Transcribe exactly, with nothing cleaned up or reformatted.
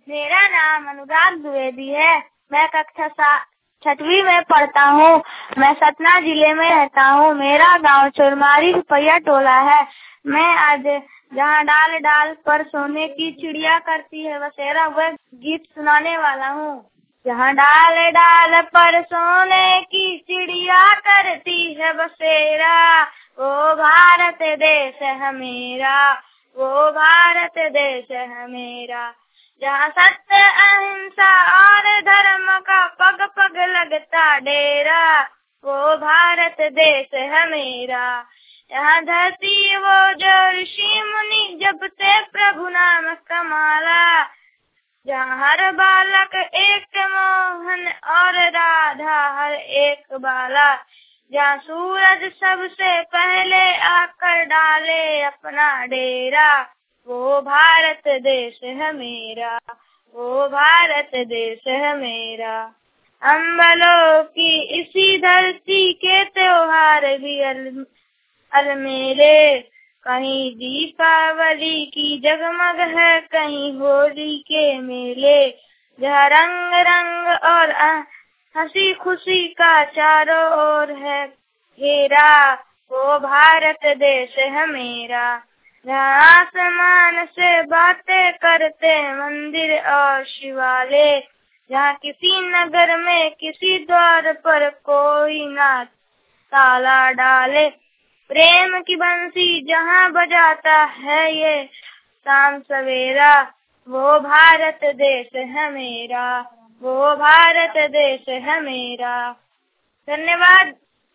मेरा नाम अनुराग द्विवेदी है। मैं कक्षा सा- छठवीं में पढ़ता हूँ। मैं सतना जिले में रहता हूँ। मेरा गांव चुरमारी रुपया टोला है। मैं आज जहाँ डाल डाल पर सोने की चिड़िया करती है बसेरा, वह गीत सुनाने वाला हूँ। जहाँ डाल डाल पर सोने की चिड़िया करती है बसेरा, वो भारत देश है मेरा, वो भारत देश है मेरा। जहाँ सत्य अहिंसा और धर्म का पग पग लगता डेरा, वो भारत देश है मेरा। यहाँ धरती वो जो ऋषि मुनि जपते प्रभु नाम का माला, जहाँ हर बालक एक मोहन और राधा हर एक बाला, जहाँ सूरज सबसे पहले आकर डाले अपना डेरा, वो भारत देश है मेरा, वो भारत देश है मेरा। अम्बलों की इसी धरती के त्योहार भी अल, अलमेले, कहीं दीपावली की जगमग है, कहीं होली के मेले, जहाँ रंग रंग और हंसी खुशी का चारों ओर है घेरा, वो भारत देश है मेरा। जहाँ आसमान से बातें करते मंदिर और शिवालय, जहाँ किसी नगर में किसी द्वार पर कोई ना ताला डाले, प्रेम की बंसी जहाँ बजाता है ये शाम सवेरा, वो भारत देश है मेरा, वो भारत देश है मेरा। धन्यवाद।